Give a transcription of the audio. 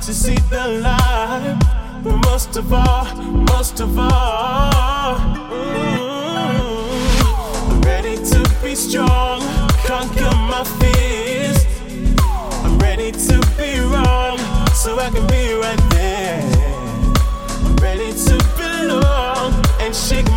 to see the light. But most of all, I'm ready to be strong, conquer my fears. I'm ready to be wrong, so I can be right there. I'm ready to belong and shake